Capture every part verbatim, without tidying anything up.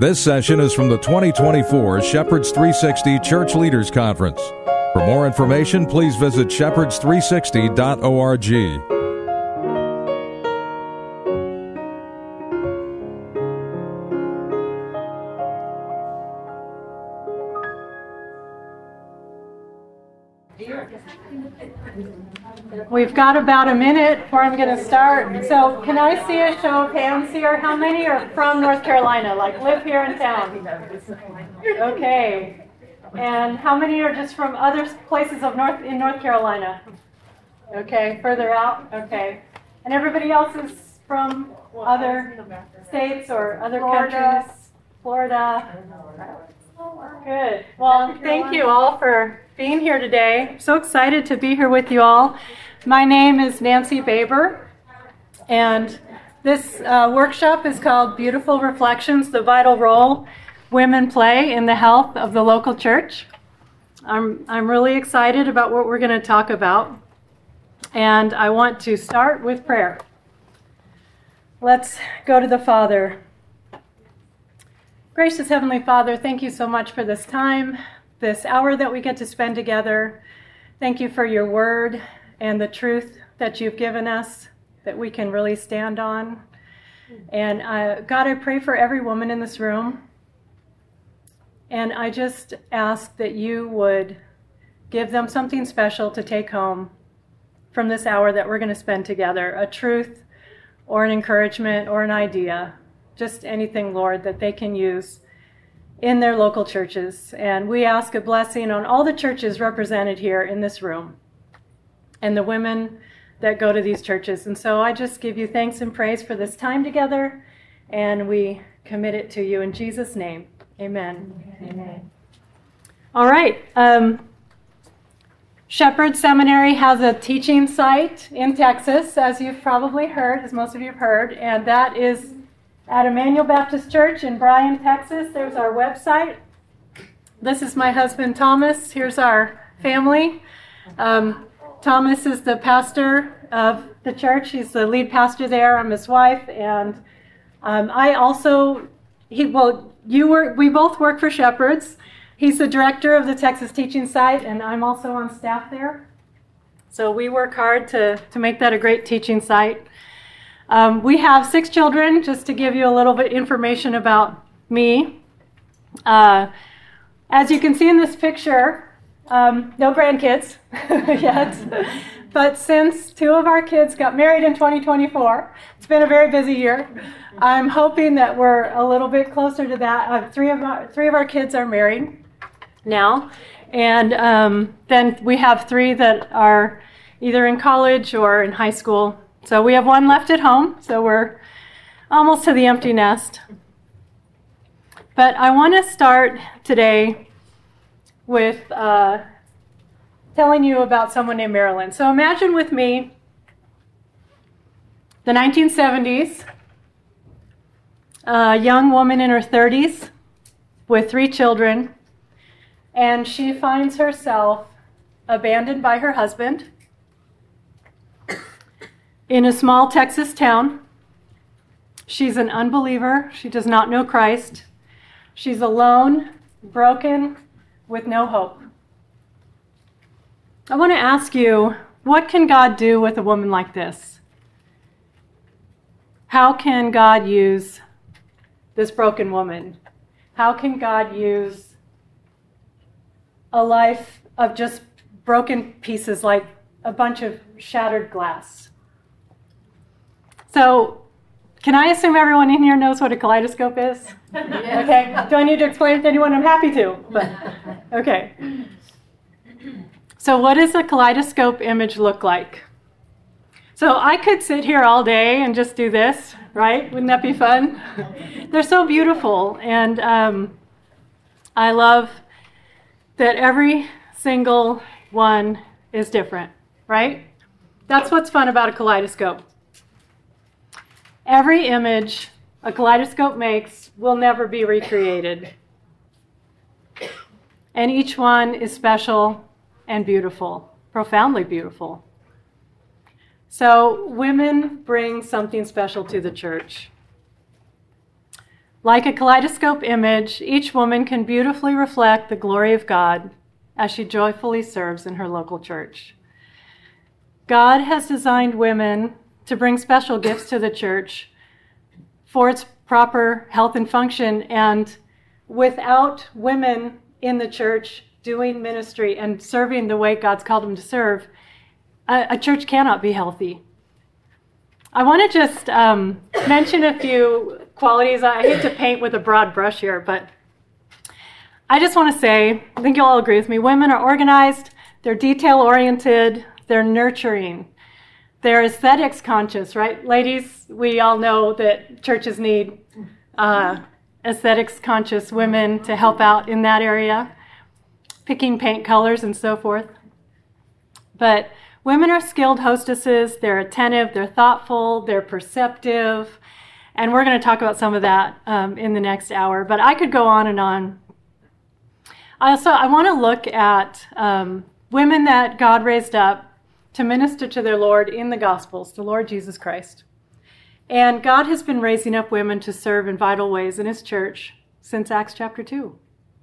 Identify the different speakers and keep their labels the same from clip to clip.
Speaker 1: This session is from the twenty twenty-four Shepherds three sixty Church Leaders Conference. For more information, please visit shepherds three sixty dot org.
Speaker 2: We've got about a minute before I'm going to start. So can I see a show of hands here? How many are from North Carolina, like live here in town? Okay. And how many are just from other places of North in North Carolina? Okay, further out? Okay. And everybody else is from other states or other countries? Florida. Good. Well, thank you all for being here today. I'm so excited to be here with you all. My name is Nancy Baber, and this uh, workshop is called Beautiful Reflections, the Vital Role Women Play in the Health of the Local Church. I'm, I'm really excited about what we're going to talk about, and I want to start with prayer. Let's go to the Father. Gracious Heavenly Father, thank you so much for this time, this hour that we get to spend together. Thank you for your word and the truth that you've given us that we can really stand on. And uh, God, I pray for every woman in this room. And I just ask that you would give them something special to take home from this hour that we're going to spend together, a truth or an encouragement or an idea, just anything, Lord, that they can use in their local churches. And we ask a blessing on all the churches represented here in this room and the women that go to these churches. And so I just give you thanks and praise for this time together, and we commit it to you in Jesus' name. Amen. Amen. All right. Um, Shepherd Seminary has a teaching site in Texas, as you've probably heard, as most of you have heard, and that is at Emmanuel Baptist Church in Bryan, Texas. There's our website. This is my husband, Thomas. Here's our family. Um, Thomas is the pastor of the church. He's the lead pastor there. I'm his wife, and um, I also, he well, you work. We both work for Shepherds. He's the director of the Texas Teaching Site, and I'm also on staff there. So we work hard to to make that a great teaching site. Um, we have six children, just to give you a little bit information about me. Uh, as you can see in this picture, um, no grandkids yet. But since two of our kids got married in twenty twenty-four, it's been a very busy year. I'm hoping that we're a little bit closer to that. Uh, three of our, three of our kids are married now. And um, then we have three that are either in college or in high school. So we have one left at home, so we're almost to the empty nest. But I want to start today with uh, telling you about someone named Marilyn. So imagine with me the nineteen seventies, a young woman in her thirties with three children, and she finds herself abandoned by her husband in a small Texas town. She's an unbeliever. She does not know Christ. She's alone, broken, with no hope. I want to ask you, what can God do with a woman like this? How can God use this broken woman? How can God use a life of just broken pieces, like a bunch of shattered glass? So, can I assume everyone in here knows what a kaleidoscope is? Yes. Okay. Do I need to explain it to anyone? I'm happy to. But, okay. So what does a kaleidoscope image look like? So I could sit here all day and just do this, right? Wouldn't that be fun? They're so beautiful. And um, I love that every single one is different, right? That's what's fun about a kaleidoscope. Every image a kaleidoscope makes will never be recreated. And each one is special and beautiful, profoundly beautiful. So women bring something special to the church. Like a kaleidoscope image, each woman can beautifully reflect the glory of God as she joyfully serves in her local church. God has designed women to bring special gifts to the church for its proper health and function, and without women in the church doing ministry and serving the way God's called them to serve, a, a church cannot be healthy. I want to just um, mention a few qualities. I hate to paint with a broad brush here, but I just want to say, I think you'll all agree with me, women are organized, they're detail-oriented, they're nurturing, they're aesthetics conscious, right? Ladies, we all know that churches need uh, aesthetics conscious women to help out in that area, picking paint colors and so forth. But women are skilled hostesses, they're attentive, they're thoughtful, they're perceptive, and we're going to talk about some of that um, in the next hour. But I could go on and on. I also, I want to look at um, women that God raised up to minister to their Lord in the Gospels, the Lord Jesus Christ. And God has been raising up women to serve in vital ways in his church since Acts chapter two.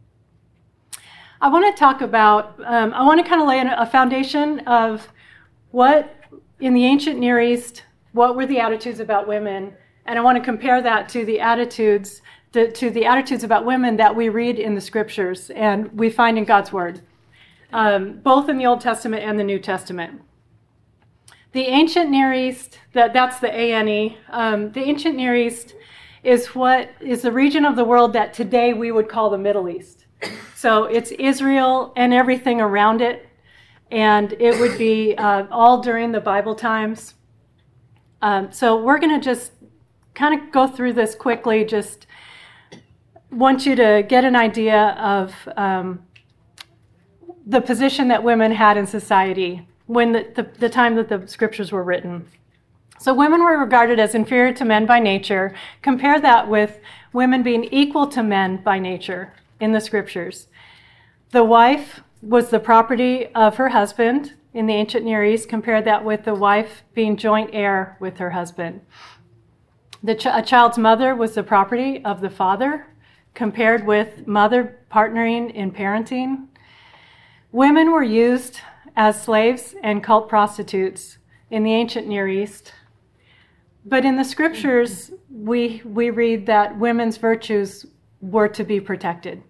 Speaker 2: I want to talk about, um, I want to kind of lay a foundation of what, in the ancient Near East, what were the attitudes about women, and I want to compare that to the attitudes, to, to the attitudes about women that we read in the scriptures and we find in God's Word, um, both in the Old Testament and the New Testament. The ancient Near East, that, that's the A N E, um, the ancient Near East is what is the region of the world that today we would call the Middle East. So it's Israel and everything around it, and it would be uh, all during the Bible times. Um, so we're going to just kind of go through this quickly, just want you to get an idea of um, the position that women had in society when the, the, the time that the scriptures were written. So women were regarded as inferior to men by nature. Compare that with women being equal to men by nature in the scriptures. The wife was the property of her husband in the ancient Near East. Compare that with the wife being joint heir with her husband. The ch- a child's mother was the property of the father, compared with mother partnering in parenting. Women were used as slaves and cult prostitutes in the ancient Near East. But in the scriptures, we, we read that women's virtues were to be protected.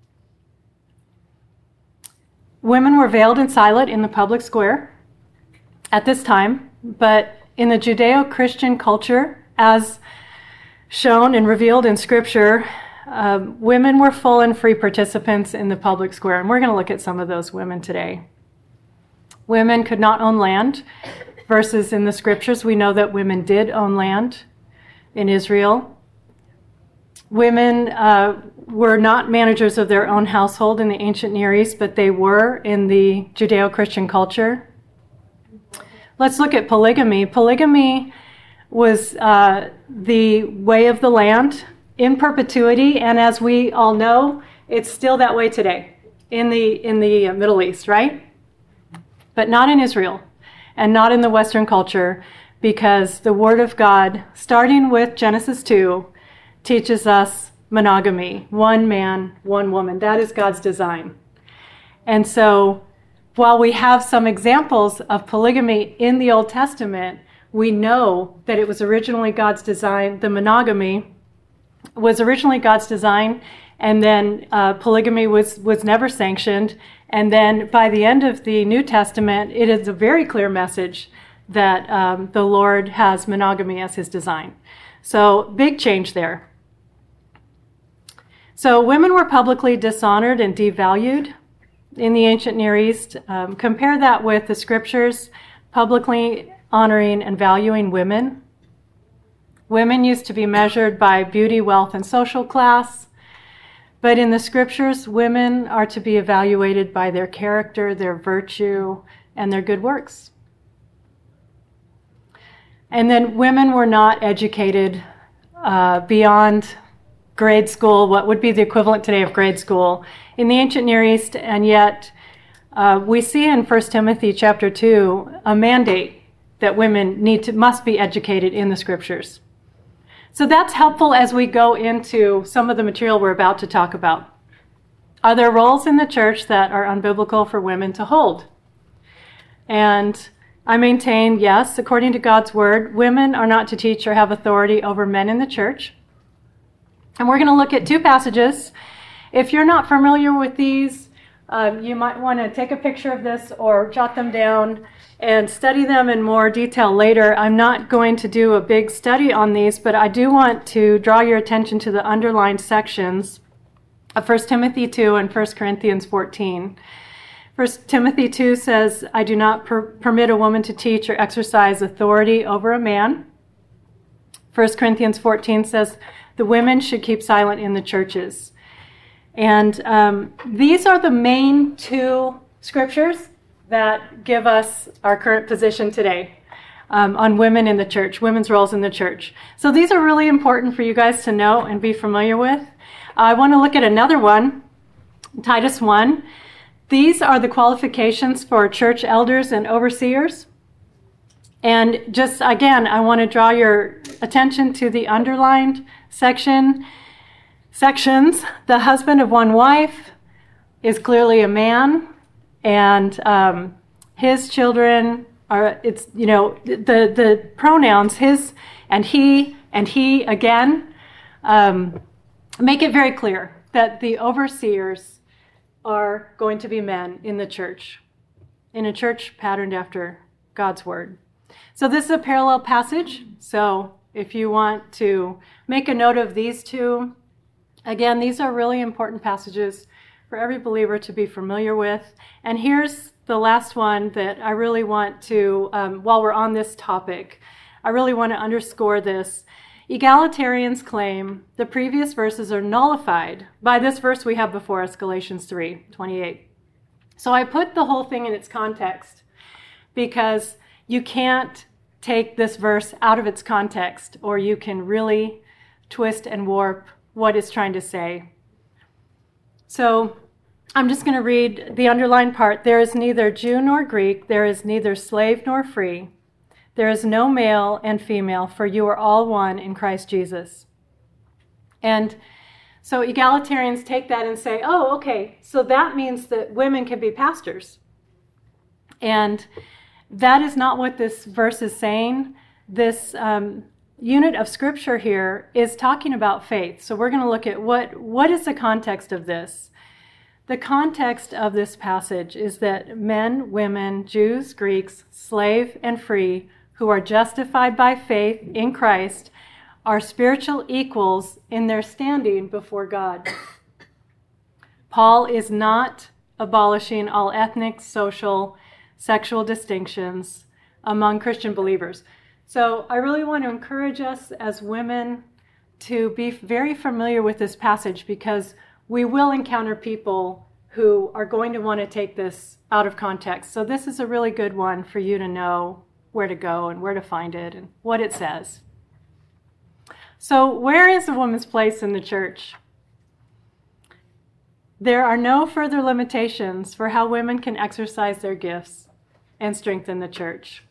Speaker 2: Women were veiled and silent in the public square at this time, but in the Judeo-Christian culture, as shown and revealed in Scripture, um, women were full and free participants in the public square, and we're going to look at some of those women today. Women could not own land, versus in the Scriptures, we know that women did own land in Israel. Women uh, were not managers of their own household in the ancient Near East, but they were in the Judeo-Christian culture. Let's look at polygamy. Polygamy was uh, the way of the land in perpetuity, and as we all know, it's still that way today in the in the Middle East, right? But not in Israel and not in the Western culture, because the Word of God, starting with Genesis two, teaches us monogamy, one man, one woman. That is God's design. And so while we have some examples of polygamy in the Old Testament, we know that it was originally God's design. The monogamy was originally God's design, and then uh, polygamy was, was never sanctioned. And then by the end of the New Testament, it is a very clear message that um, the Lord has monogamy as his design. So big change there. So women were publicly dishonored and devalued in the ancient Near East. Um, compare that with the scriptures publicly honoring and valuing women. Women used to be measured by beauty, wealth, and social class. But in the scriptures, women are to be evaluated by their character, their virtue, and their good works. And then women were not educated uh, beyond grade school, what would be the equivalent today of grade school, in the ancient Near East, and yet uh, we see in First Timothy chapter two a mandate that women need to must be educated in the scriptures. So that's helpful as we go into some of the material we're about to talk about. Are there roles in the church that are unbiblical for women to hold? And I maintain, yes, according to God's word, women are not to teach or have authority over men in the church. And we're going to look at two passages. If you're not familiar with these, um, you might want to take a picture of this or jot them down and study them in more detail later. I'm not going to do a big study on these, but I do want to draw your attention to the underlined sections of First Timothy two and First Corinthians fourteen. First Timothy two says, I do not per- permit a woman to teach or exercise authority over a man. First Corinthians fourteen says, the women should keep silent in the churches. And um, these are the main two scriptures that give us our current position today um, on women in the church, women's roles in the church. So these are really important for you guys to know and be familiar with. I want to look at another one, Titus one. These are the qualifications for church elders and overseers. And just again, I want to draw your attention to the underlined section. Sections. The husband of one wife is clearly a man, and um, his children are, it's, you know, the, the pronouns his and he and he again um, make it very clear that the overseers are going to be men in the church, in a church patterned after God's word. So this is a parallel passage. So if you want to make a note of these two, again, these are really important passages for every believer to be familiar with. And here's the last one that I really want to, um, while we're on this topic, I really want to underscore this. Egalitarians claim the previous verses are nullified by this verse we have before us, Galatians three twenty-eight. So I put the whole thing in its context because you can't take this verse out of its context, or you can really twist and warp what it's trying to say. So I'm just going to read the underlined part. There is neither Jew nor Greek, there is neither slave nor free. There is no male and female, for you are all one in Christ Jesus. And so egalitarians take that and say, oh, okay, so that means that women can be pastors. And that is not what this verse is saying. This um, unit of scripture here is talking about faith. So we're going to look at what, what is the context of this. The context of this passage is that men, women, Jews, Greeks, slave and free, who are justified by faith in Christ, are spiritual equals in their standing before God. Paul is not abolishing all ethnic, social, sexual distinctions among Christian believers. So I really want to encourage us as women to be very familiar with this passage, because we will encounter people who are going to want to take this out of context. So this is a really good one for you to know where to go and where to find it and what it says. So where is a woman's place in the church? There are no further limitations for how women can exercise their gifts and strengthen the church.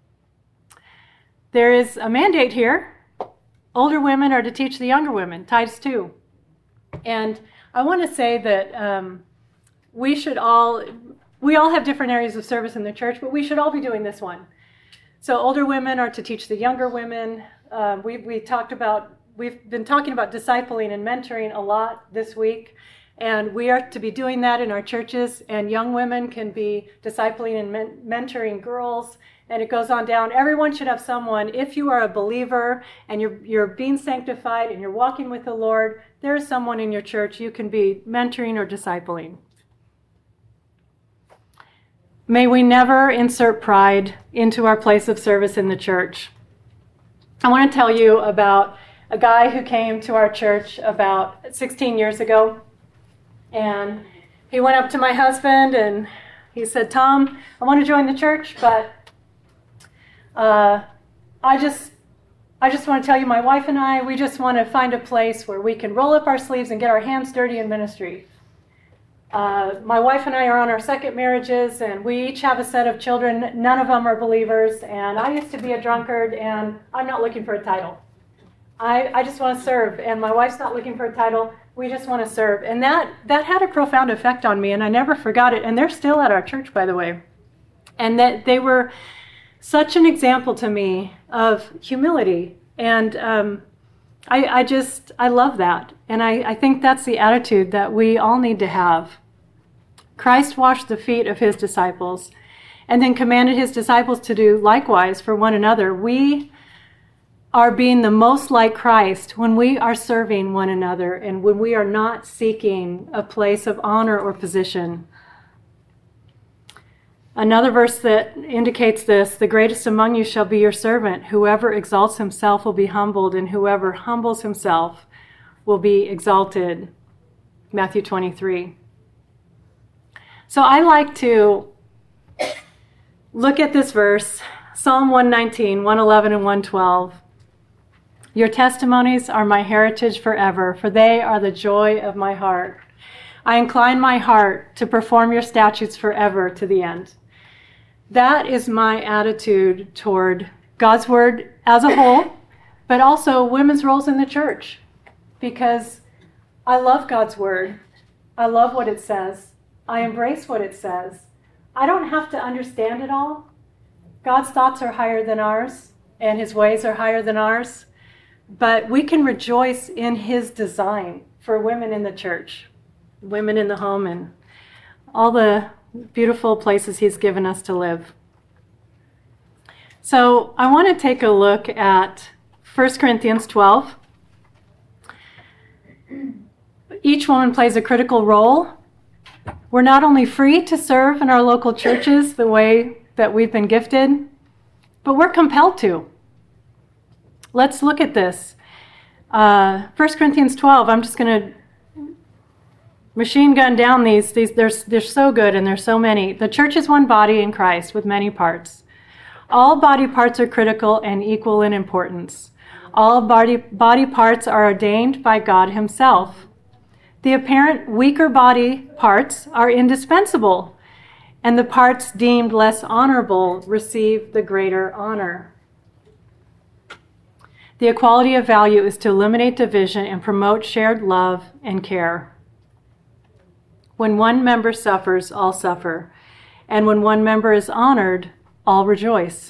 Speaker 2: There is a mandate here. Older women are to teach the younger women, Titus two. And I want to say that um, we should all, we all have different areas of service in the church, but we should all be doing this one. So older women are to teach the younger women. Uh, we we talked about, we've been talking about discipling and mentoring a lot this week, and we are to be doing that in our churches, and young women can be discipling and men- mentoring girls, and it goes on down. Everyone should have someone. If you are a believer and you're you're being sanctified and you're walking with the Lord, there is someone in your church you can be mentoring or discipling. May we never insert pride into our place of service in the church. I want to tell you about a guy who came to our church about sixteen years ago. And he went up to my husband and he said, Tom, I want to join the church, but uh, I just I just want to tell you, my wife and I, we just want to find a place where we can roll up our sleeves and get our hands dirty in ministry. Uh, my wife and I are on our second marriages, and we each have a set of children. None of them are believers, and I used to be a drunkard, and I'm not looking for a title. I, I just want to serve, and my wife's not looking for a title. We just want to serve. And that, that had a profound effect on me, and I never forgot it. And they're still at our church, by the way. And that they were such an example to me of humility. And um, I, I just, I love that. And I, I think that's the attitude that we all need to have. Christ washed the feet of his disciples and then commanded his disciples to do likewise for one another. We are being the most like Christ when we are serving one another and when we are not seeking a place of honor or position. Another verse that indicates this, the greatest among you shall be your servant. Whoever exalts himself will be humbled, and whoever humbles himself will be exalted. Matthew twenty-three. So I like to look at this verse, Psalm one nineteen, one eleven, and one twelve. Your testimonies are my heritage forever, for they are the joy of my heart. I incline my heart to perform your statutes forever to the end. That is my attitude toward God's word as a whole, but also women's roles in the church, because I love God's word. I love what it says. I embrace what it says. I don't have to understand it all. God's thoughts are higher than ours, and his ways are higher than ours. But we can rejoice in his design for women in the church, women in the home, and all the beautiful places he's given us to live. So I want to take a look at First Corinthians twelve. Each woman plays a critical role. We're not only free to serve in our local churches the way that we've been gifted, but we're compelled to. Let's look at this. Uh, First Corinthians twelve, I'm just going to machine gun down these. These they're, they're so good, and there's so many. The church is one body in Christ with many parts. All body parts are critical and equal in importance. All body, body parts are ordained by God himself. The apparent weaker body parts are indispensable, and the parts deemed less honorable receive the greater honor. The equality of value is to eliminate division and promote shared love and care. When one member suffers, all suffer. And when one member is honored, all rejoice.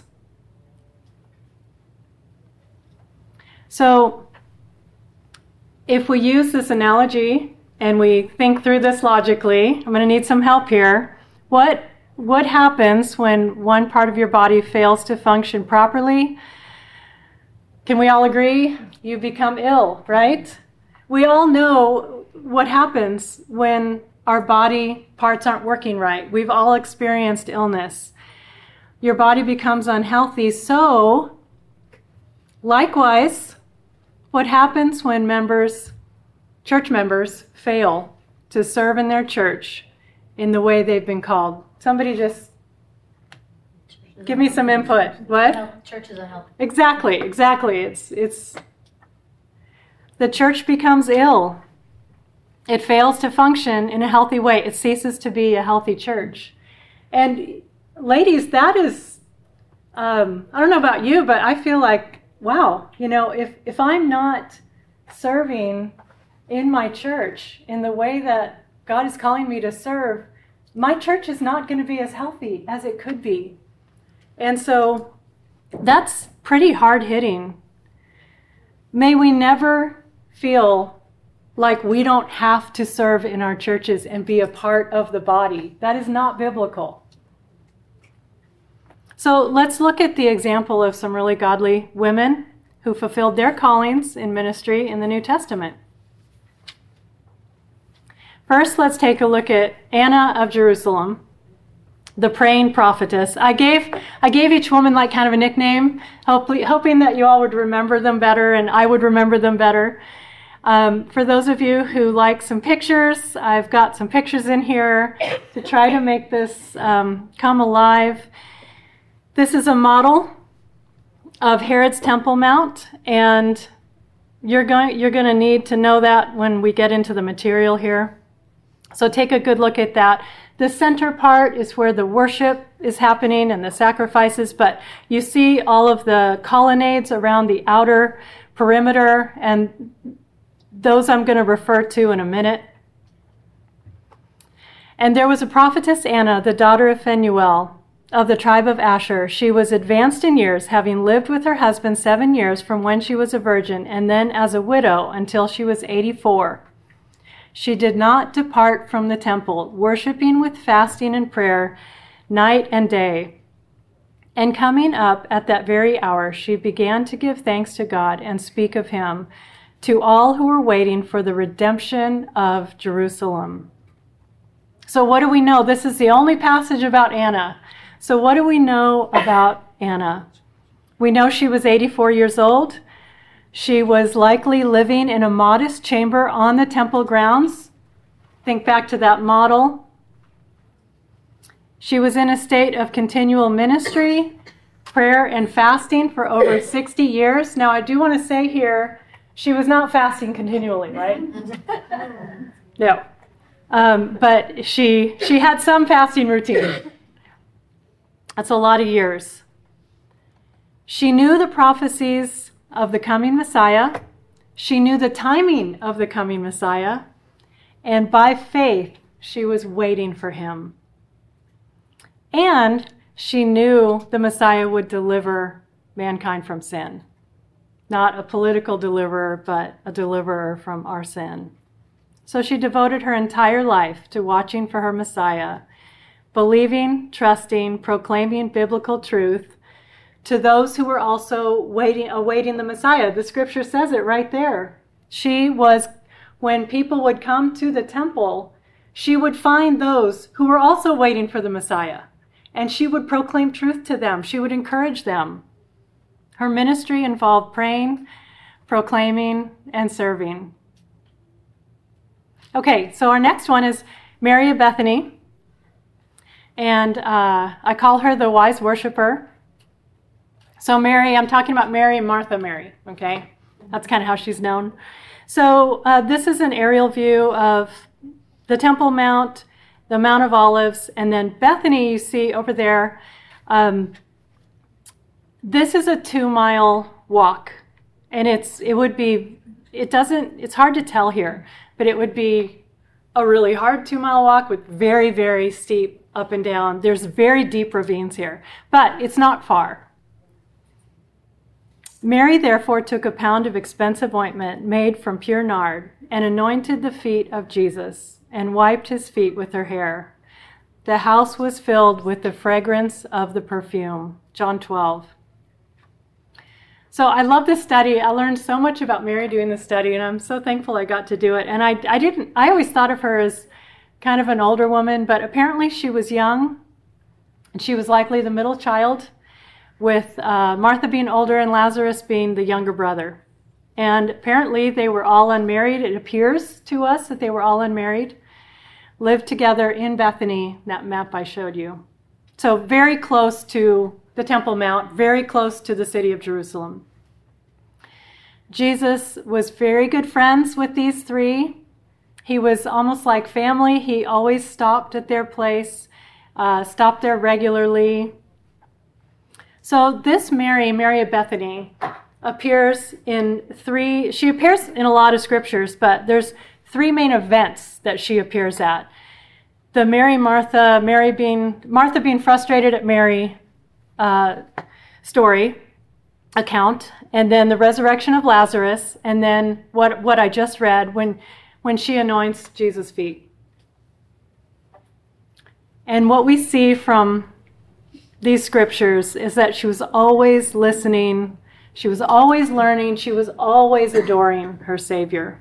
Speaker 2: So, if we use this analogy and we think through this logically, I'm going to need some help here. What, what happens when one part of your body fails to function properly? Can we all agree? You become ill, right? We all know what happens when our body parts aren't working right. We've all experienced illness. Your body becomes unhealthy. So, likewise, what happens when members, church members, fail to serve in their church in the way they've been called? Somebody just give me some input. What?
Speaker 3: Church is a help.
Speaker 2: Exactly, exactly. It's it's the church becomes ill. It fails to function in a healthy way. It ceases to be a healthy church. And ladies, that is, um, I don't know about you, but I feel like, wow, you know, if, if I'm not serving in my church in the way that God is calling me to serve, my church is not going to be as healthy as it could be. And so that's pretty hard-hitting. May we never feel like we don't have to serve in our churches and be a part of the body. That is not biblical. So let's look at the example of some really godly women who fulfilled their callings in ministry in the New Testament. First, let's take a look at Anna of Jerusalem, the praying prophetess. I gave I gave each woman like kind of a nickname, hopefully, hoping that you all would remember them better and I would remember them better. Um, for those of you who like some pictures, I've got some pictures in here to try to make this um, come alive. This is a model of Herod's Temple Mount, and you're going you're going to need to know that when we get into the material here. So take a good look at that. The center part is where the worship is happening and the sacrifices, but you see all of the colonnades around the outer perimeter, and those I'm going to refer to in a minute. And there was a prophetess Anna, the daughter of Phanuel, of the tribe of Asher. She was advanced in years, having lived with her husband seven years from when she was a virgin, and then as a widow until she was eighty-four. She did not depart from the temple, worshiping with fasting and prayer night and day. And coming up at that very hour, she began to give thanks to God and speak of him to all who were waiting for the redemption of Jerusalem. So what do we know? This is the only passage about Anna. So what do we know about Anna? We know she was eighty-four years old. She was likely living in a modest chamber on the temple grounds. Think back to that model. She was in a state of continual ministry, prayer, and fasting for over sixty years. Now, I do want to say here, she was not fasting continually, right? No. Um, but she she had some fasting routine. That's a lot of years. She knew the prophecies of the coming Messiah. She knew the timing of the coming Messiah. And by faith, she was waiting for him. And she knew the Messiah would deliver mankind from sin. Not a political deliverer, but a deliverer from our sin. So she devoted her entire life to watching for her Messiah, believing, trusting, proclaiming biblical truth to those who were also waiting, awaiting the Messiah. The scripture says it right there. She was, when people would come to the temple, she would find those who were also waiting for the Messiah, and she would proclaim truth to them. She would encourage them. Her ministry involved praying, proclaiming, and serving. Okay, so our next one is Mary of Bethany, and uh, I call her the wise worshiper. So Mary, I'm talking about Mary and Martha Mary, okay? That's kind of how she's known. So uh, this is an aerial view of the Temple Mount, the Mount of Olives, and then Bethany you see over there. Um, this is a two-mile walk, and it's it would be, it doesn't, it's hard to tell here, but it would be a really hard two-mile walk with very, very steep up and down. There's very deep ravines here, but it's not far. Mary therefore took a pound of expensive ointment made from pure nard and anointed the feet of Jesus and wiped his feet with her hair. The house was filled with the fragrance of the perfume. John twelve. So I love this study. I learned so much about Mary doing this study, and I'm so thankful I got to do it. And I, I didn't, I always thought of her as kind of an older woman, but apparently she was young, and she was likely the middle child, with uh, Martha being older and Lazarus being the younger brother. And apparently they were all unmarried. It appears to us that they were all unmarried, lived together in Bethany, that map I showed you. So very close to the Temple Mount, very close to the city of Jerusalem. Jesus was very good friends with these three. He was almost like family. He always stopped at their place, uh, stopped there regularly. So this Mary, Mary of Bethany, appears in three, she appears in a lot of scriptures, but there's three main events that she appears at. The Mary, Martha, Mary being, Martha being frustrated at Mary uh, story, account, and then the resurrection of Lazarus, and then what, what I just read when, when she anoints Jesus' feet. And what we see from these scriptures is that she was always listening, she was always learning, she was always adoring her Savior.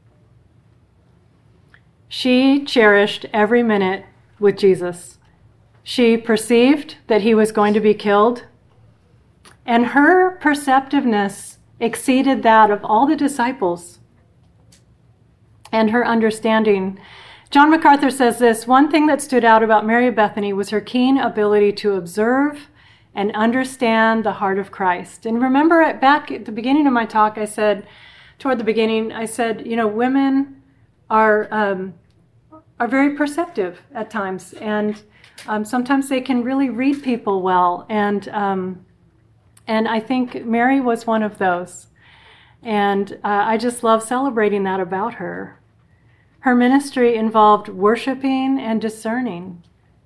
Speaker 2: She cherished every minute with Jesus. She perceived that he was going to be killed, and her perceptiveness exceeded that of all the disciples, and her understanding. John MacArthur says this: one thing that stood out about Mary of Bethany was her keen ability to observe and understand the heart of Christ. And remember, at, back at the beginning of my talk, I said, toward the beginning, I said, you know, women are um, are very perceptive at times, and um, sometimes they can really read people well. And um, and I think Mary was one of those. And uh, I just love celebrating that about her. Her ministry involved worshiping and discerning.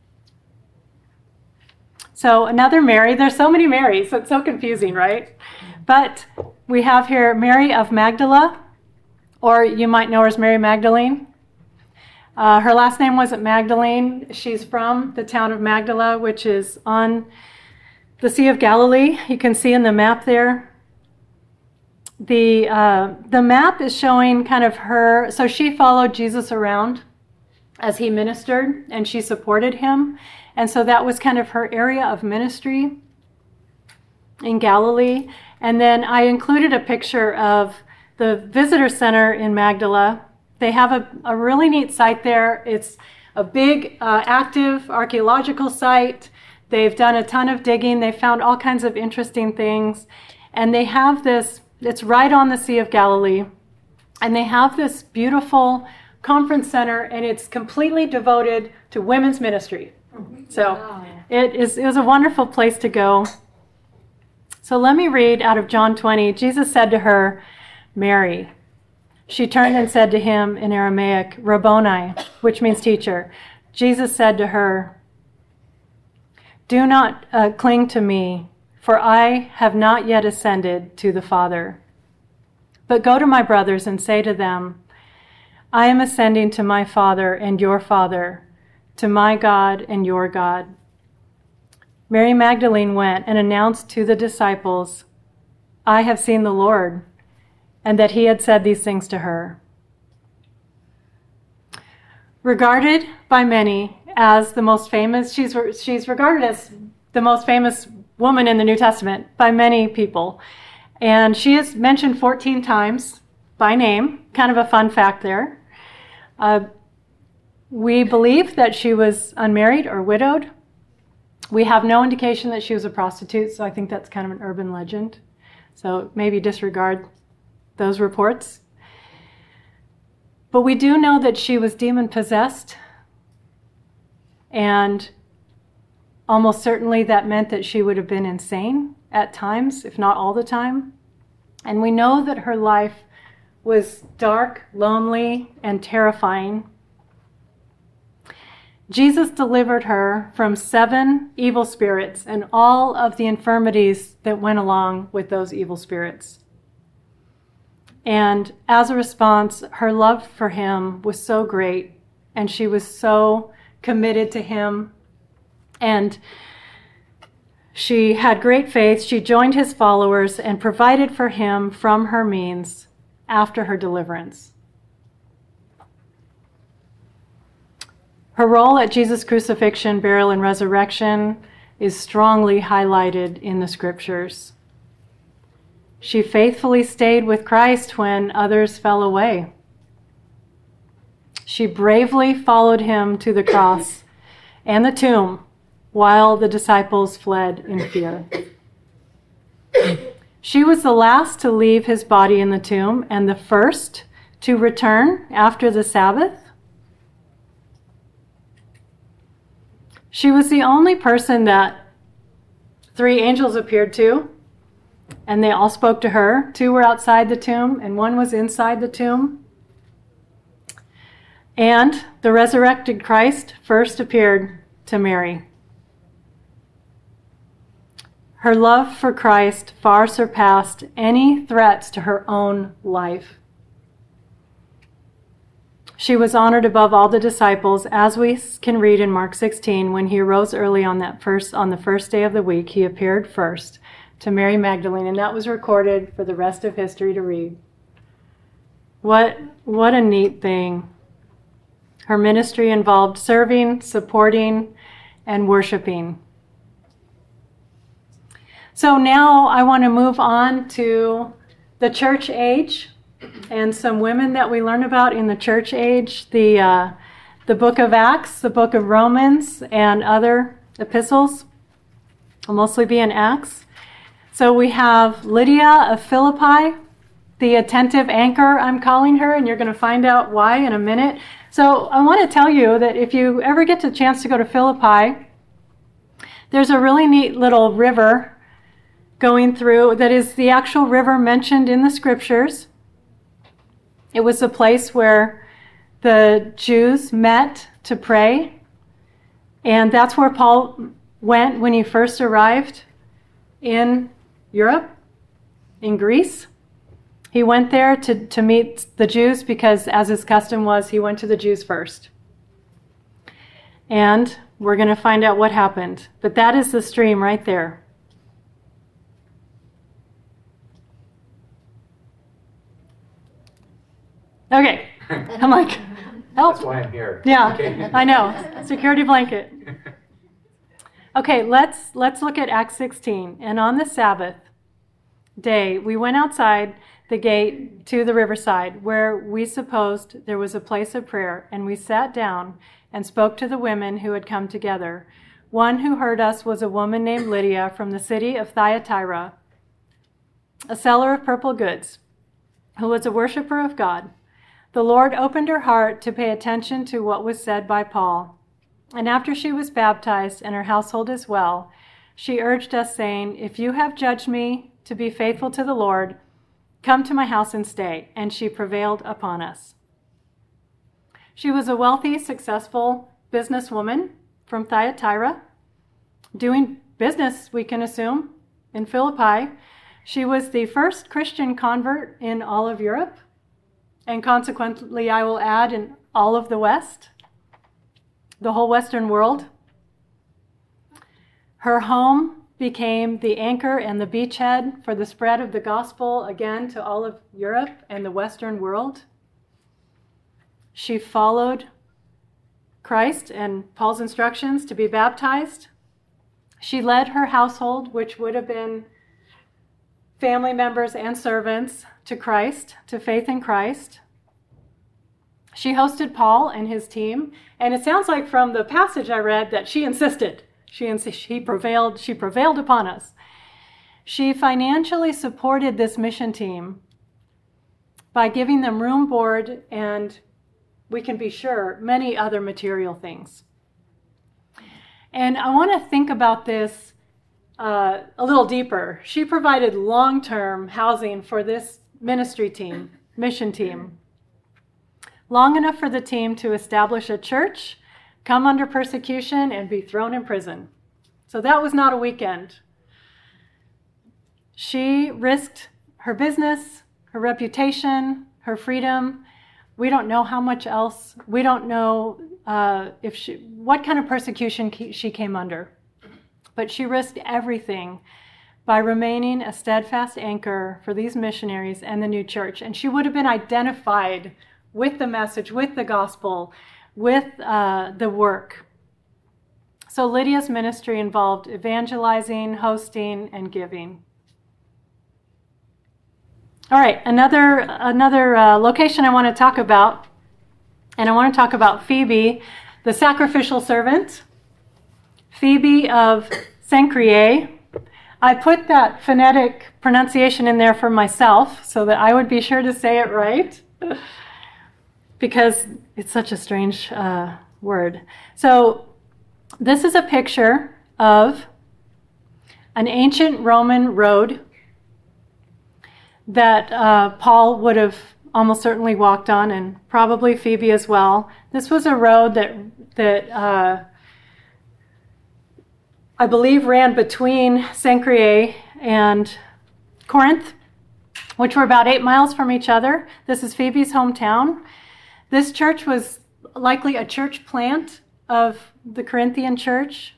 Speaker 2: So another Mary, there's so many Marys, so it's so confusing, right? But we have here Mary of Magdala, or you might know her as Mary Magdalene. Uh, her last name wasn't Magdalene. She's from the town of Magdala, which is on the Sea of Galilee. You can see in the map there. The, uh, the map is showing kind of her, so she followed Jesus around as he ministered, and she supported him. And so that was kind of her area of ministry in Galilee. And then I included a picture of the visitor center in Magdala. They have a, a really neat site there. It's a big, uh, active archaeological site. They've done a ton of digging. They found all kinds of interesting things. And they have this, it's right on the Sea of Galilee. And they have this beautiful conference center, and it's completely devoted to women's ministry. So wow. it, is, it was a wonderful place to go. So let me read out of John twenty. Jesus said to her, Mary. She turned and said to him in Aramaic, Rabboni, which means teacher. Jesus said to her, do not uh, cling to me, for I have not yet ascended to the Father. But go to my brothers and say to them, I am ascending to my Father and your Father, to my God and your God. Mary Magdalene went and announced to the disciples, I have seen the Lord, and that he had said these things to her. Regarded by many as the most famous, she's, she's regarded as the most famous woman in the New Testament by many people. And she is mentioned fourteen times by name, kind of a fun fact there. Uh, we believe that she was unmarried or widowed. We have no indication that she was a prostitute, so I think that's kind of an urban legend. So maybe disregard those reports. But we do know that she was demon-possessed, and almost certainly that meant that she would have been insane at times, if not all the time. And we know that her life was dark, lonely, and terrifying. Jesus delivered her from seven evil spirits and all of the infirmities that went along with those evil spirits. And as a response, her love for him was so great, and she was so committed to him. And she had great faith. She joined his followers and provided for him from her means after her deliverance. Her role at Jesus' crucifixion, burial, and resurrection is strongly highlighted in the scriptures. She faithfully stayed with Christ when others fell away. She bravely followed him to the cross and the tomb while the disciples fled in fear. She was the last to leave his body in the tomb and the first to return after the Sabbath. She was the only person that three angels appeared to, and they all spoke to her. Two were outside the tomb, and one was inside the tomb. And the resurrected Christ first appeared to Mary. Her love for Christ far surpassed any threats to her own life. She was honored above all the disciples, as we can read in Mark sixteen. When he arose early on that first on the first day of the week, he appeared first to Mary Magdalene, and that was recorded for the rest of history to read. What what a neat thing. Her ministry involved serving, supporting, and worshiping. So now I want to move on to the church age and some women that we learn about in the church age, the uh, the book of Acts, the book of Romans, and other epistles. Will mostly be in Acts. So we have Lydia of Philippi, the attentive anchor, I'm calling her, and you're going to find out why in a minute. So I want to tell you that if you ever get the chance to go to Philippi, there's a really neat little river going through, that is the actual river mentioned in the scriptures. It was a place where the Jews met to pray, and that's where Paul went when he first arrived in Europe, in Greece. He went there to, to meet the Jews because, as his custom was, he went to the Jews first. And we're going to find out what happened. But that is the stream right there. Okay. I'm like, help.
Speaker 3: That's why I'm here.
Speaker 2: Yeah,
Speaker 3: Okay.
Speaker 2: I know. Security blanket. Okay, let's let's look at Acts sixteen. And on the Sabbath day, we went outside the gate to the riverside, where we supposed there was a place of prayer, and we sat down and spoke to the women who had come together. One who heard us was a woman named Lydia from the city of Thyatira, a seller of purple goods, who was a worshiper of God. The Lord opened her heart to pay attention to what was said by Paul. And after she was baptized, and her household as well, she urged us, saying, "If you have judged me to be faithful to the Lord, come to my house and stay." And she prevailed upon us. She was a wealthy, successful businesswoman from Thyatira, doing business, we can assume, in Philippi. She was the first Christian convert in all of Europe, and consequently, I will add, in all of the West, the whole Western world. Her home became the anchor and the beachhead for the spread of the gospel, again, to all of Europe and the Western world. She followed Christ and Paul's instructions to be baptized. She led her household, which would have been family members and servants, to Christ, to faith in Christ. She hosted Paul and his team, and it sounds like from the passage I read that she insisted. She, ins- she prevailed. She prevailed upon us. She financially supported this mission team by giving them room, board, and we can be sure many other material things. And I want to think about this uh, a little deeper. She provided long-term housing for this ministry team, mission team, long enough for the team to establish a church, come under persecution, and be thrown in prison. So that was not a weekend. She risked her business, her reputation, her freedom. We don't know how much else. We don't know uh, if she, what kind of persecution she came under. But she risked everything by remaining a steadfast anchor for these missionaries and the new church. And she would have been identified with the message, with the gospel, with uh, the work. So Lydia's ministry involved evangelizing, hosting, and giving. All right, another another uh, location I want to talk about, and I want to talk about Phoebe, the sacrificial servant. Phoebe of Cenchreae. I put that phonetic pronunciation in there for myself so that I would be sure to say it right, because it's such a strange uh, word. So this is a picture of an ancient Roman road that uh, Paul would have almost certainly walked on, and probably Phoebe as well. This was a road that that uh, I believe ran between Cenchreae and Corinth, which were about eight miles from each other. This is Phoebe's hometown. This church was likely a church plant of the Corinthian church.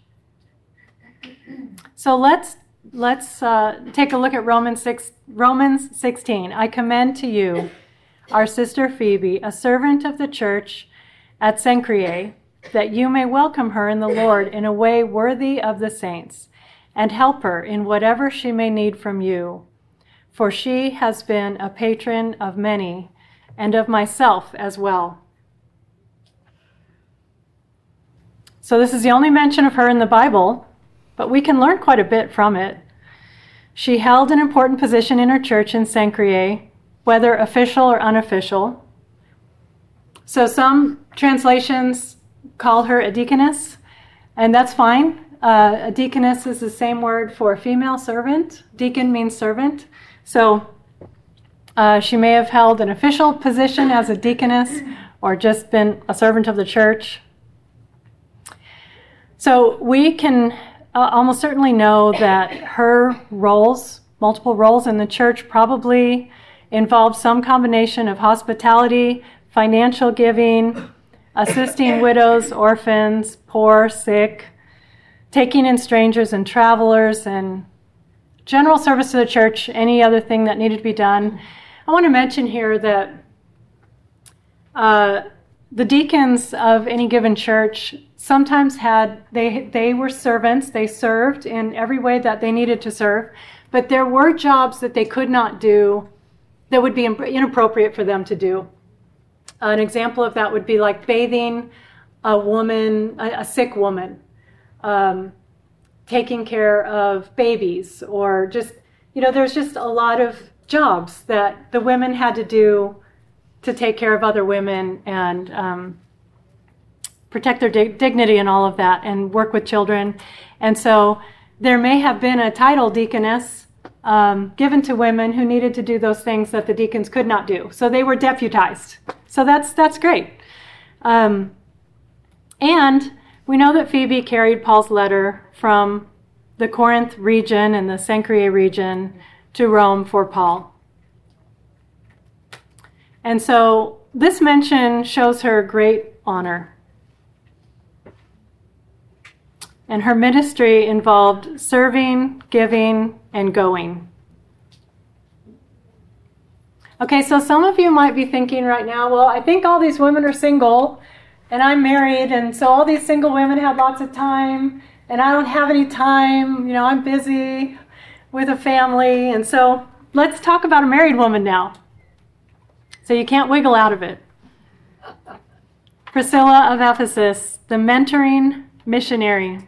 Speaker 2: So let's let's uh, take a look at Romans six, Romans sixteen. I commend to you our sister Phoebe, a servant of the church at Cenchreae, that you may welcome her in the Lord in a way worthy of the saints, and help her in whatever she may need from you. For she has been a patron of many, and of myself as well. So this is the only mention of her in the Bible, but we can learn quite a bit from it. She held an important position in her church in Cenchreae, whether official or unofficial. So some translations call her a deaconess, and that's fine. Uh, a deaconess is the same word for female servant. Deacon means servant. So uh, she may have held an official position as a deaconess or just been a servant of the church. So we can uh, almost certainly know that her roles, multiple roles in the church, probably involved some combination of hospitality, financial giving, assisting widows, orphans, poor, sick, taking in strangers and travelers, and general service to the church, any other thing that needed to be done. I want to mention here that uh, the deacons of any given church sometimes had, they, they were servants, they served in every way that they needed to serve, but there were jobs that they could not do that would be inappropriate for them to do. An example of that would be like bathing a woman, a, a sick woman, um, taking care of babies, or just, you know, there's just a lot of jobs that the women had to do to take care of other women and um, protect their dig- dignity and all of that, and work with children. And so there may have been a title deaconess um, given to women who needed to do those things that the deacons could not do. So they were deputized. So that's that's great. Um, and we know that Phoebe carried Paul's letter from the Corinth region and the Cenchreae region to Rome for Paul. And so this mention shows her great honor. And her ministry involved serving, giving, and going. Okay, so some of you might be thinking right now, well, I think all these women are single, and I'm married, and so all these single women have lots of time, and I don't have any time, you know, I'm busy with a family, and so let's talk about a married woman now. So you can't wiggle out of it. Priscilla of Ephesus, the mentoring missionary.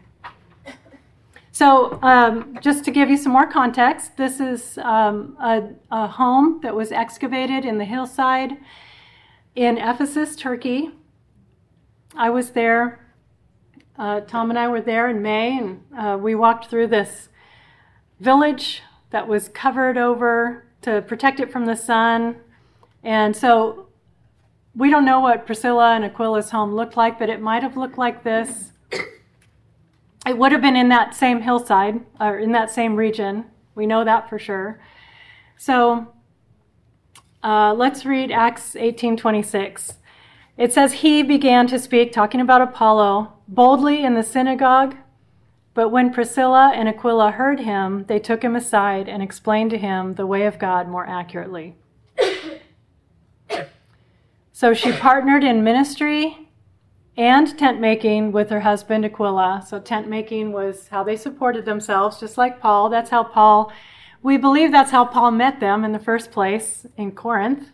Speaker 2: So um, just to give you some more context, this is um, a, a home that was excavated in the hillside in Ephesus, Turkey. I was there. Uh, Tom and I were there in May, and uh, we walked through this village that was covered over to protect it from the sun. And so we don't know what Priscilla and Aquila's home looked like, but it might have looked like this. It would have been in that same hillside, or in that same region. We know that for sure. So uh, let's read Acts eighteen twenty-six. It says, he began to speak, talking about Apollo, boldly in the synagogue. But when Priscilla and Aquila heard him, they took him aside and explained to him the way of God more accurately. So she partnered in ministry and tent making with her husband Aquila. So tent making was how they supported themselves, just like Paul. That's how Paul, we believe that's how Paul met them in the first place in Corinth.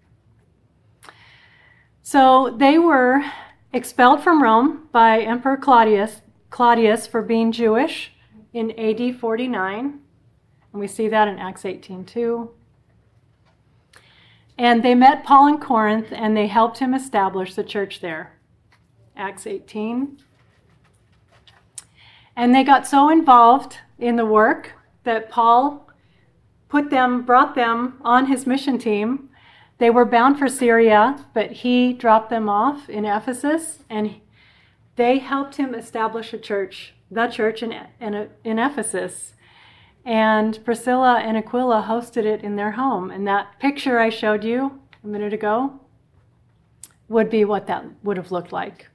Speaker 2: So they were expelled from Rome by Emperor Claudius, Claudius for being Jewish in A D forty-nine. And we see that in Acts eighteen two. And they met Paul in Corinth, and they helped him establish the church there. Acts eighteen. And they got so involved in the work that Paul put them, brought them on his mission team. They were bound for Syria, but he dropped them off in Ephesus, and they helped him establish a church, the church in, in, in Ephesus. And Priscilla and Aquila hosted it in their home. And that picture I showed you a minute ago would be what that would have looked like.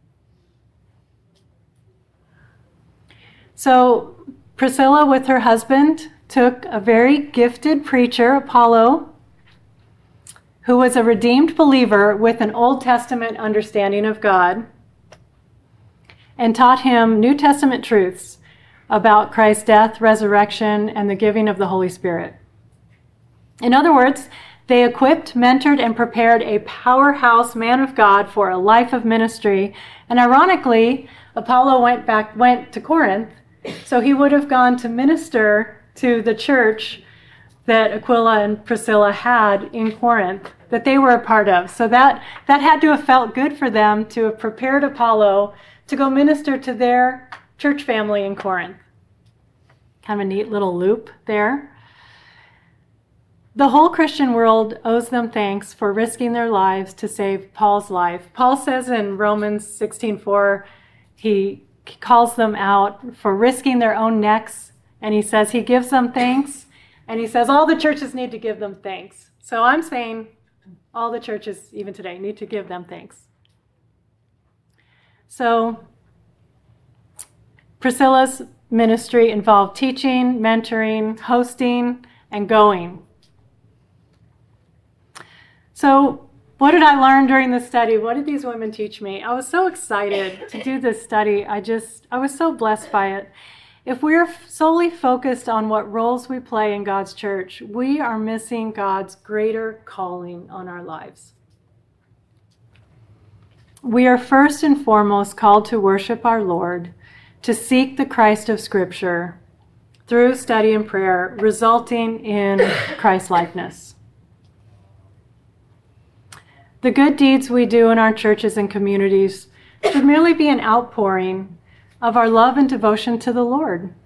Speaker 2: So Priscilla, with her husband, took a very gifted preacher, Apollo, who was a redeemed believer with an Old Testament understanding of God, and taught him New Testament truths about Christ's death, resurrection, and the giving of the Holy Spirit. In other words, they equipped, mentored, and prepared a powerhouse man of God for a life of ministry. And ironically, Apollo went back, went to Corinth, so he would have gone to minister to the church that Aquila and Priscilla had in Corinth, that they were a part of. So that, that had to have felt good for them to have prepared Apollo to go minister to their church family in Corinth. Kind of a neat little loop there. The whole Christian world owes them thanks for risking their lives to save Paul's life. Paul says in Romans sixteen four, he calls them out for risking their own necks, and he says he gives them thanks, and he says all the churches need to give them thanks. So I'm saying all the churches, even today, need to give them thanks. So Priscilla's ministry involved teaching, mentoring, hosting, and going. So what did I learn during the study? What did these women teach me? I was so excited to do this study. I just, I was so blessed by it. If we're solely focused on what roles we play in God's church, we are missing God's greater calling on our lives. We are first and foremost called to worship our Lord, to seek the Christ of Scripture through study and prayer, resulting in Christ-likeness. The good deeds we do in our churches and communities should merely be an outpouring of our love and devotion to the Lord.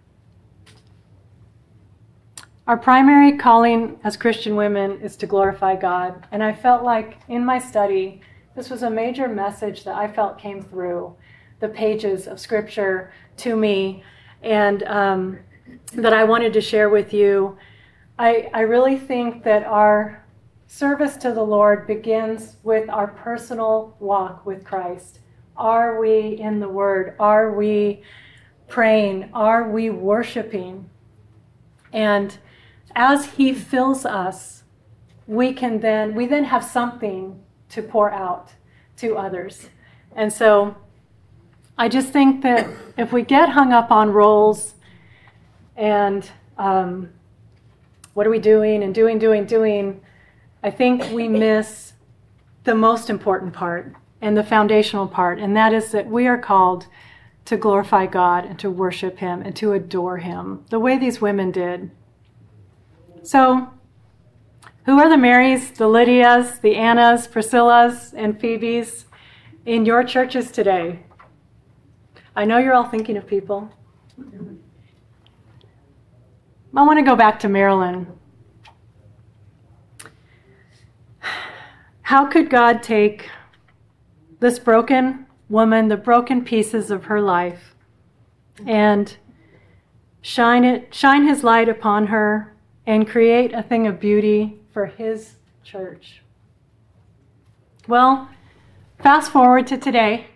Speaker 2: Our primary calling as Christian women is to glorify God, and I felt like in my study, this was a major message that I felt came through the pages of Scripture to me, and um, that I wanted to share with you. I, I really think that our service to the Lord begins with our personal walk with Christ. Are we in the Word? Are we praying? Are we worshiping? And as He fills us, we can then, we then have something to pour out to others. And so I just think that if we get hung up on roles and um, what are we doing and doing, doing, doing, I think we miss the most important part and the foundational part, and that is that we are called to glorify God and to worship Him and to adore Him, the way these women did. So, who are the Marys, the Lydias, the Annas, Priscillas, and Phoebes in your churches today? I know you're all thinking of people. I want to go back to Marilyn. How could God take this broken woman, the broken pieces of her life, and shine it, shine His light upon her and create a thing of beauty for His church? Well, fast forward to today.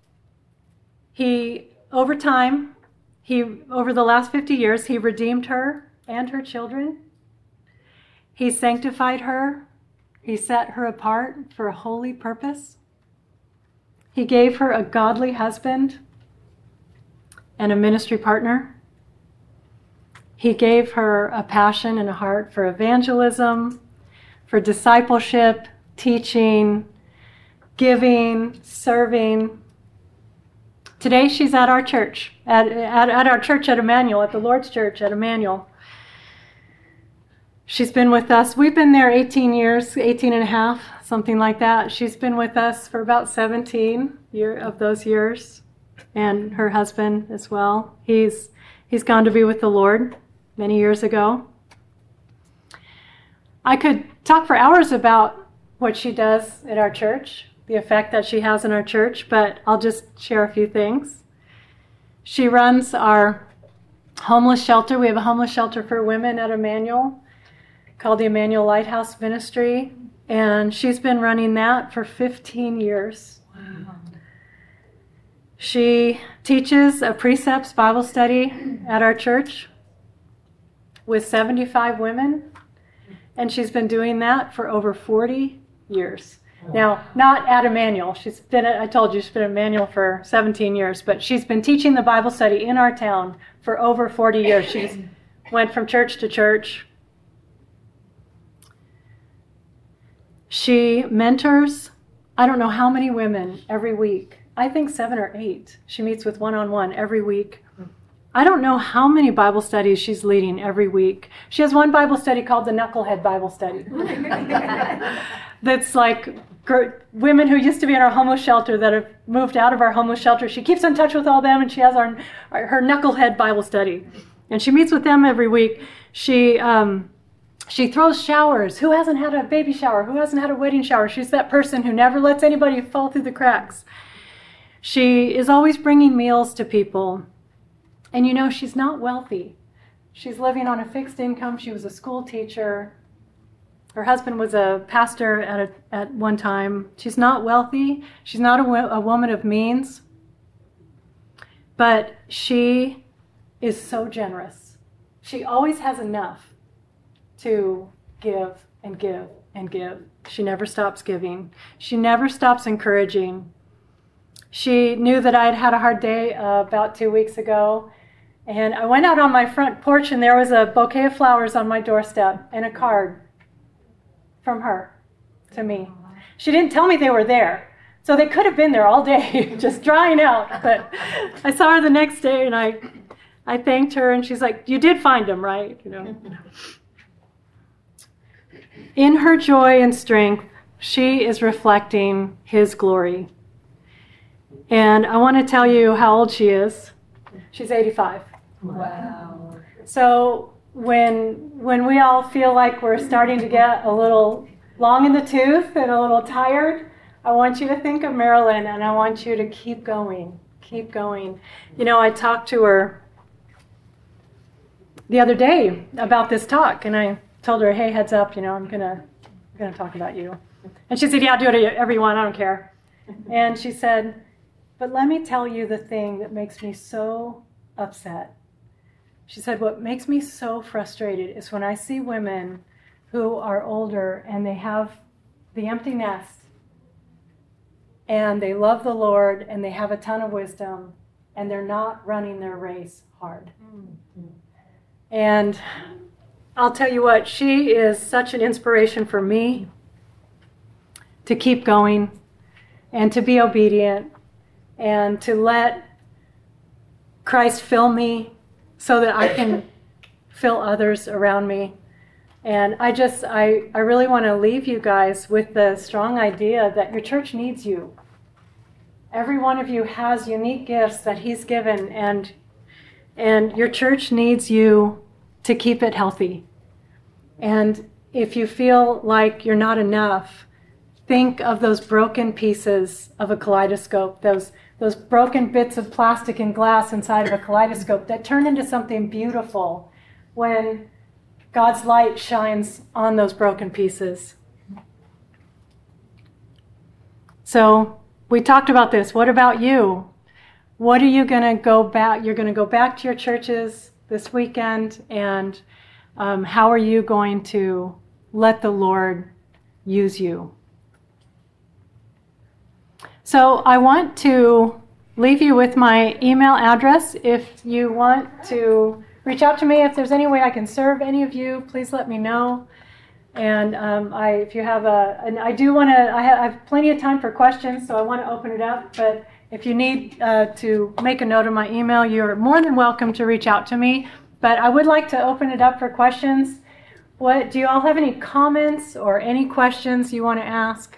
Speaker 2: He, over time, he, over the last fifty years, He redeemed her and her children. He sanctified her. He set her apart for a holy purpose. He gave her a godly husband and a ministry partner. He gave her a passion and a heart for evangelism, for discipleship, teaching, giving, serving. Today she's at our church, at, at, at our church at Emmanuel, at the Lord's Church at Emmanuel. She's been with us. We've been there eighteen years, eighteen and a half, something like that. She's been with us for about seventeen year of those years, and her husband as well. He's he's gone to be with the Lord many years ago. I could talk for hours about what she does at our church, the effect that she has in our church, but I'll just share a few things. She runs our homeless shelter. We have a homeless shelter for women at Emmanuel, called the Emmanuel Lighthouse Ministry, and she's been running that for fifteen years. Wow. She teaches a precepts Bible study at our church with seventy-five women, and she's been doing that for over forty years. Now, not at Emmanuel. She's been at, I told you, she's been at Emmanuel for seventeen years, but she's been teaching the Bible study in our town for over forty years. She's went from church to church. She mentors, I don't know how many women every week. I think seven or eight. She meets with one-on-one every week. I don't know how many Bible studies she's leading every week. She has one Bible study called the Knucklehead Bible Study. That's like gr- women who used to be in our homeless shelter that have moved out of our homeless shelter. She keeps in touch with all them, and she has our, our her knucklehead Bible study, and she meets with them every week. She um, she throws showers. Who hasn't had a baby shower? Who hasn't had a wedding shower? She's that person who never lets anybody fall through the cracks. She is always bringing meals to people, and you know, she's not wealthy. She's living on a fixed income. She was a school teacher. Her husband was a pastor at a, at one time. She's not wealthy. She's not a, a woman of means. But she is so generous. She always has enough to give and give and give. She never stops giving. She never stops encouraging. She knew that I had had a hard day uh, about two weeks ago. And I went out on my front porch, and there was a bouquet of flowers on my doorstep and a card from her to me. She didn't tell me they were there, so they could have been there all day, just drying out. But I saw her the next day, and I, I thanked her, and she's like, "You did find them, right?" You know. In her joy and strength, she is reflecting His glory. And I want to tell you how old she is. She's eighty-five.
Speaker 3: Wow.
Speaker 2: So when when we all feel like we're starting to get a little long in the tooth and a little tired, I want you to think of Marilyn, and I want you to keep going, keep going. You know, I talked to her the other day about this talk, and I told her, "Hey, heads up, you know, I'm gonna I'm gonna talk about you." And she said, "Yeah, do it, everyone. I don't care." And she said, "But let me tell you the thing that makes me so upset." She said, "What makes me so frustrated is when I see women who are older and they have the empty nest and they love the Lord and they have a ton of wisdom and they're not running their race hard." Mm-hmm. And I'll tell you what, she is such an inspiration for me to keep going and to be obedient and to let Christ fill me so that I can fill others around me. And I just, I, I really want to leave you guys with the strong idea that your church needs you. Every one of you has unique gifts that He's given, and, and your church needs you to keep it healthy. And if you feel like you're not enough, think of those broken pieces of a kaleidoscope, those those broken bits of plastic and glass inside of a kaleidoscope that turn into something beautiful when God's light shines on those broken pieces. So we talked about this. What about you? What are you going to go back? You're going to go back to your churches this weekend, and um, how are you going to let the Lord use you? So I want to leave you with my email address. If you want to reach out to me, if there's any way I can serve any of you, please let me know. And um, I, if you have a, and I do want to, I have, I have plenty of time for questions, so I want to open it up. But if you need uh, to make a note of my email, you're more than welcome to reach out to me. But I would like to open it up for questions. What, do you all have any comments or any questions you want to ask?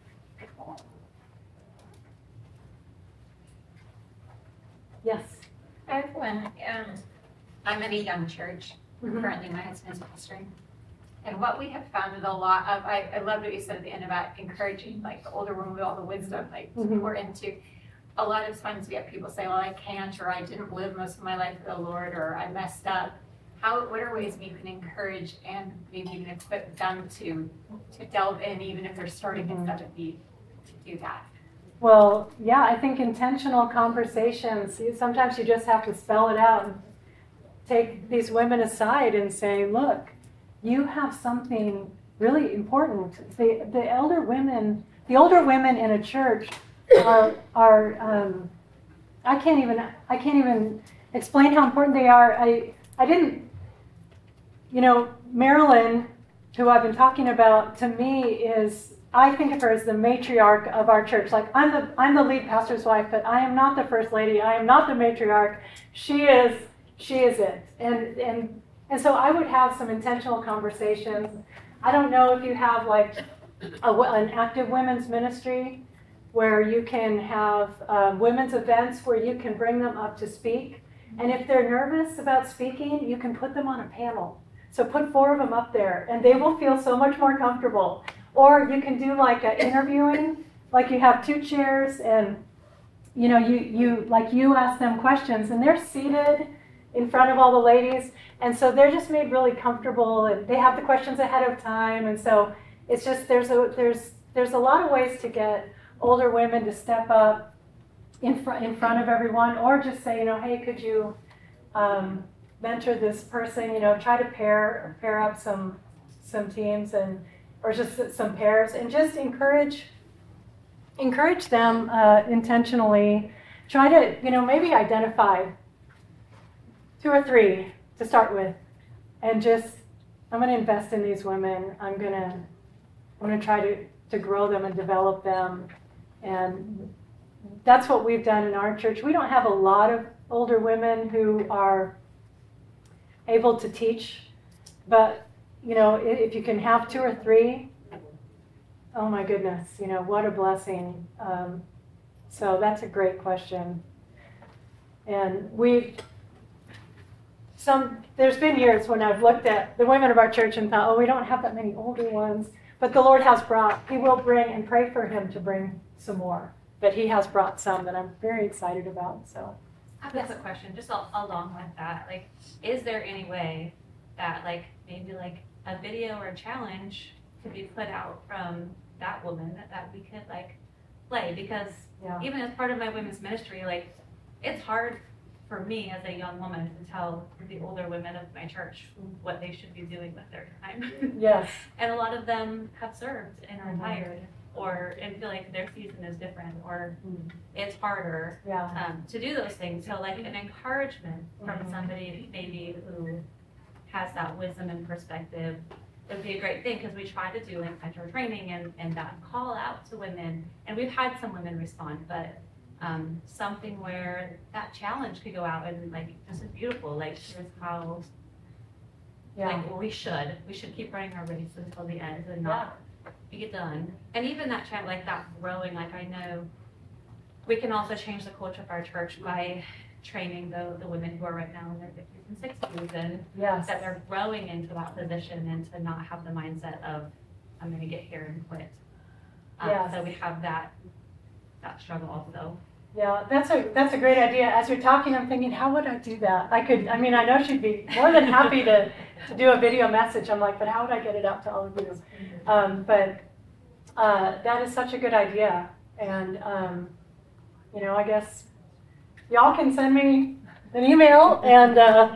Speaker 2: Yes.
Speaker 3: I have one. Um, I'm at a young church. Mm-hmm. Currently, my husband's pastoring. And what we have found with a lot of, I, I loved what you said at the end about encouraging, like the older women with all the wisdom, like mm-hmm. to pour into. A lot of times we have people say, "Well, I can't," or "I didn't live most of my life with the Lord," or "I messed up." How? What are ways we can encourage and maybe even equip them to to delve in, even if they're starting mm-hmm. instead of be to do that?
Speaker 2: Well, yeah, I think intentional conversations, sometimes you just have to spell it out and take these women aside and say, "Look, you have something really important." The, the elder women, the older women in a church are, are um, I can't even, I can't even explain how important they are. I, I didn't, you know, Marilyn, who I've been talking about, to me is, I think of her as the matriarch of our church. Like, I'm the I'm the lead pastor's wife, but I am not the first lady. I am not the matriarch. She is she is it. And and and so I would have some intentional conversations. I don't know if you have like a, an active women's ministry where you can have um, women's events where you can bring them up to speak. And if they're nervous about speaking, you can put them on a panel. So put four of them up there, and they will feel so much more comfortable. Or you can do like a interviewing, like you have two chairs, and you know, you, you like you ask them questions, and they're seated in front of all the ladies, and so they're just made really comfortable, and they have the questions ahead of time, and so it's just there's a there's there's a lot of ways to get older women to step up in front in front of everyone, or just say, you know, hey, could you um, mentor this person? You know, try to pair pair up some some teams and or just some pairs, and just encourage encourage them uh, intentionally. Try to, you know, maybe identify two or three to start with, and just I'm going to invest in these women. I'm going to I'm going to try to to grow them and develop them. And that's what we've done in our church. We don't have a lot of older women who are able to teach, but you know, if you can have two or three, oh my goodness, you know, what a blessing. Um, so that's a great question. And we've some there's been years when I've looked at the women of our church and thought, oh, we don't have that many older ones, but the Lord has brought, He will bring, and pray for Him to bring some more. But He has brought some that I'm very excited about. So
Speaker 4: I have a question, just al- along with that. Like, is there any way that, like, maybe like a video or a challenge could be put out from that woman that, that we could like play? Because
Speaker 2: yeah,
Speaker 4: even as part of my women's ministry, like, it's hard for me as a young woman to tell the older women of my church what they should be doing with their time.
Speaker 2: yes,
Speaker 4: And a lot of them have served and are
Speaker 2: Mhm.
Speaker 4: tired, or and feel like their season is different, or
Speaker 2: Mm.
Speaker 4: it's harder
Speaker 2: yeah,
Speaker 4: um, to do those things. So like an encouragement from
Speaker 2: Mhm.
Speaker 4: somebody maybe who has that wisdom and perspective would be a great thing, because we try to do like mentor training and, and that call out to women, and we've had some women respond, but um, something where that challenge could go out and like, this is beautiful, like here's how,
Speaker 2: yeah,
Speaker 4: like well, we should, we should keep running our race until the end and not be done. And even that challenge, like that growing, like I know we can also change the culture of our church by training the, the women who are right now in their fifties and sixties, and
Speaker 2: yes,
Speaker 4: that they're growing into that position and to not have the mindset of I'm going to get here and quit. Um,
Speaker 2: Yes.
Speaker 4: So we have that that struggle also.
Speaker 2: yeah. That's a that's a great idea. As you're talking, I'm thinking, how would I do that? I could. I mean, I know she'd be more than happy to, to do a video message. I'm like, but how would I get it out to all of you? Um, but uh, that is such a good idea, and um, you know, I guess y'all can send me an email, and uh,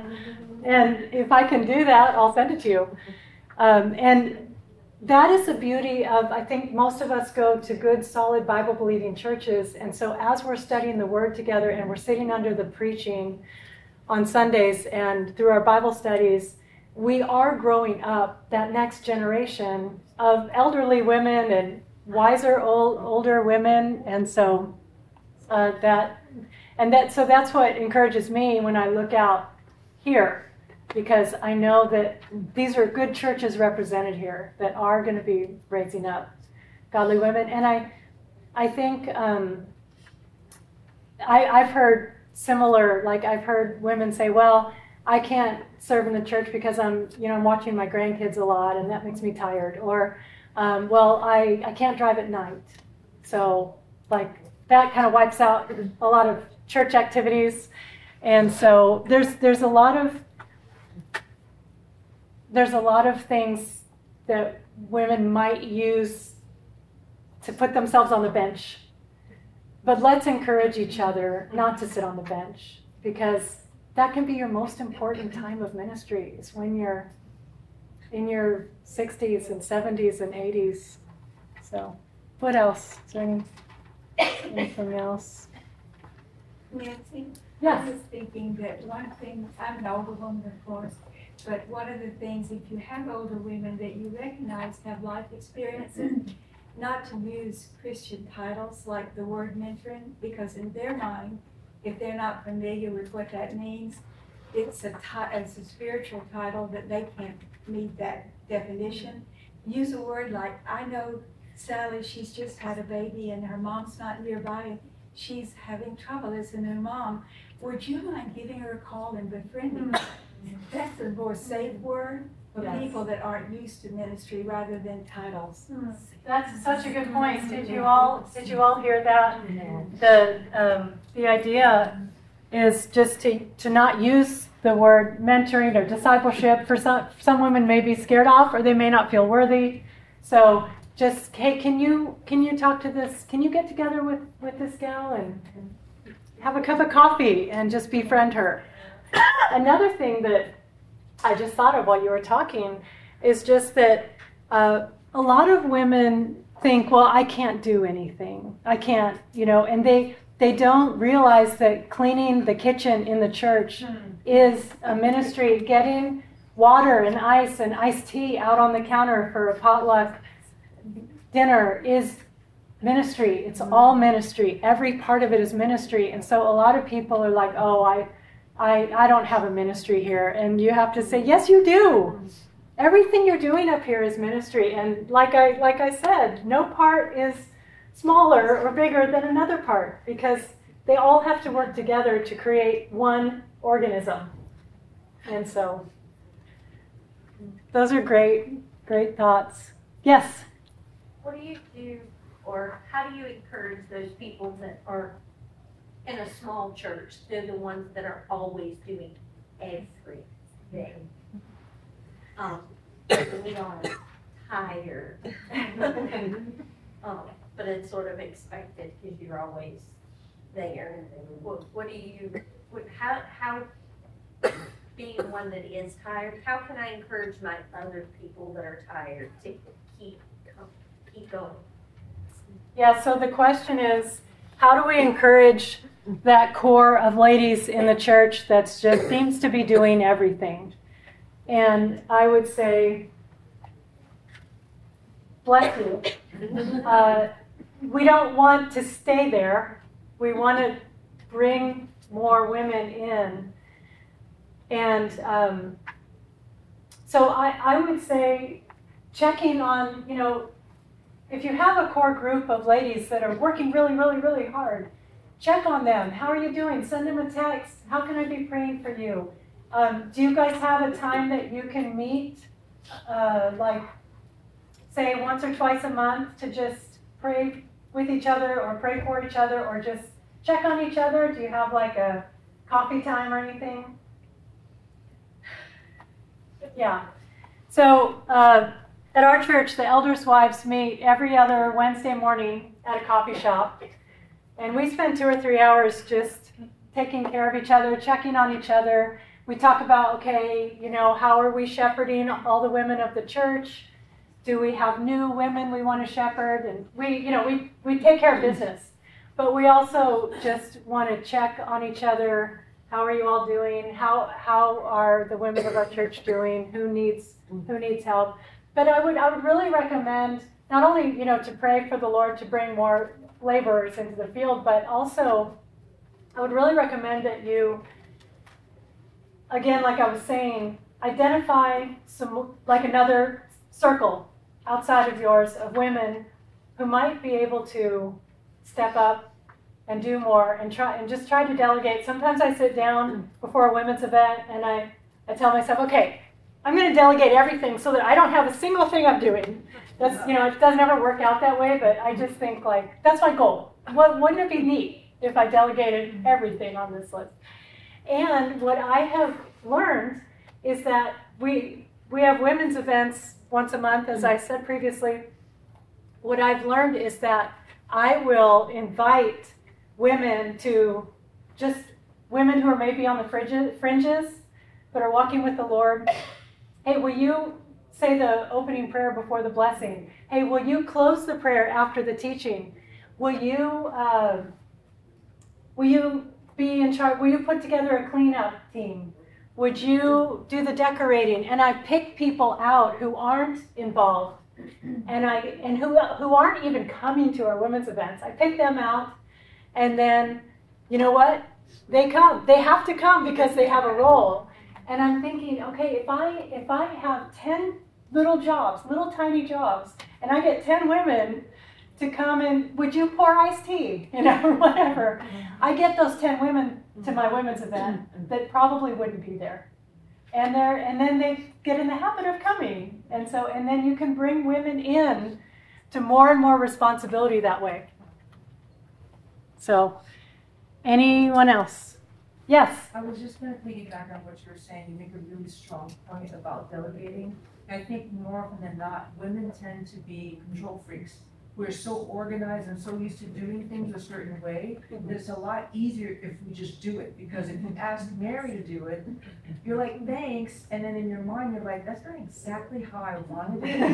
Speaker 2: and if I can do that, I'll send it to you. Um, and that is the beauty of, I think most of us go to good, solid, Bible-believing churches, and so as we're studying the Word together and we're sitting under the preaching on Sundays and through our Bible studies, we are growing up that next generation of elderly women and wiser, old, older women, and so uh, that, and that, so that's what encourages me when I look out here, because I know that these are good churches represented here that are going to be raising up godly women. And I I think um, I, I've heard similar, like I've heard women say, well, I can't serve in the church because I'm, you know, I'm watching my grandkids a lot and that makes me tired. Or, um, well, I, I can't drive at night. So like that kind of wipes out a lot of church activities. And so there's there's a lot of There's a lot of things that women might use to put themselves on the bench. But let's encourage each other not to sit on the bench, because that can be your most important time of ministry, is when you're in your sixties and seventies and eighties. So what else? Is there any, anything else?
Speaker 5: Nancy?
Speaker 2: Yes.
Speaker 5: I was thinking that one thing, I'm an older woman, of course, but one of the things, if you have older women that you recognize have life experiences, not to use Christian titles like the word mentoring, because in their mind, if they're not familiar with what that means, it's a, ti- it's a spiritual title that they can't meet that definition. Use a word like, I know Sally, she's just had a baby and her mom's not nearby. She's having trouble as a new mom. Would you mind giving her a call and befriending her? That's a more safe word for
Speaker 2: Yes.
Speaker 5: people that aren't used to ministry rather than titles.
Speaker 2: That's such a good point. Did you all did you all hear that? The um, the idea is just to, to not use the word mentoring or discipleship. For some some women may be scared off or they may not feel worthy. So just, hey, can you can you talk to this? Can you get together with, with this gal and, and have a cup of coffee and just befriend her? Another thing that I just thought of while you were talking is just that uh, a lot of women think, well, I can't do anything. I can't, you know, and they they don't realize that cleaning the kitchen in the church is a ministry. Getting water and ice and iced tea out on the counter for a potluck dinner is ministry. It's all ministry. Every part of it is ministry. And so a lot of people are like, oh, I, I, I don't have a ministry here. And you have to say, yes, you do. Everything you're doing up here is ministry. And like I, like I said, no part is smaller or bigger than another part because they all have to work together to create one organism. And so those are great, great thoughts. Yes?
Speaker 6: What do you do, or how do you encourage those people that are in a small church? They're the ones that are always doing everything. Um, we are tired. um, but it's sort of expected because you're always there. What, what do you, what, how, how, being one that is tired, how can I encourage my other people that are tired to keep keep going?
Speaker 2: Yeah, so the question is, how do we encourage that core of ladies in the church that just seems to be doing everything? And I would say, bless you. Uh, we don't want to stay there. We want to bring more women in. And um, so I, I would say checking on, you know, if you have a core group of ladies that are working really, really, really hard, check on them. How are you doing? Send them a text. How can I be praying for you? Um, do you guys have a time that you can meet, uh, like, say, once or twice a month to just pray with each other or pray for each other or just check on each other? Do you have, like, a coffee time or anything? Yeah. So, uh, at our church, the elders' wives meet every other Wednesday morning at a coffee shop. And we spend two or three hours just taking care of each other, checking on each other. We talk about, okay, you know, how are we shepherding all the women of the church? Do we have new women we want to shepherd? And we, you know, we, we take care of business. But we also just want to check on each other. How are you all doing? How how are the women of our church doing? Who needs who needs help? But I would I would really recommend not only, you know, to pray for the Lord to bring more laborers into the field, but also I would really recommend that you, again, like I was saying, identify some like another circle outside of yours of women who might be able to step up and do more and try and just try to delegate. Sometimes I sit down before a women's event and I, I tell myself, okay, I'm going to delegate everything so that I don't have a single thing I'm doing. That's, you know, it doesn't ever work out that way, but I just think like, that's my goal. What, wouldn't it be neat if I delegated everything on this list? And what I have learned is that we we have women's events once a month, as I said previously. What I've learned is that I will invite women to just women who are maybe on the fringes, fringes but are walking with the Lord. Hey, will you say the opening prayer before the blessing? Hey, will you close the prayer after the teaching? Will you uh, will you be in charge? Will you put together a cleanup team? Would you do the decorating? And I pick people out who aren't involved and I and who who aren't even coming to our women's events. I pick them out, and then, you know what? They come. They have to come because they have a role. And I'm thinking, okay, if I if I have ten little jobs, little tiny jobs, and I get ten women to come and, would you pour iced tea, you know, or whatever. I get those ten women to my women's event that probably wouldn't be there. And they're, and then they get in the habit of coming. And so, and then you can bring women in to more and more responsibility that way. So, anyone else? Yes?
Speaker 7: I was just going to piggyback on what you were saying. You make a really strong point about delegating. I think more often than not, women tend to be control freaks. We're so organized and so used to doing things a certain way that it's a lot easier if we just do it. Because if you ask Mary to do it, you're like, thanks, and then in your mind you're like, that's not exactly how I wanted it.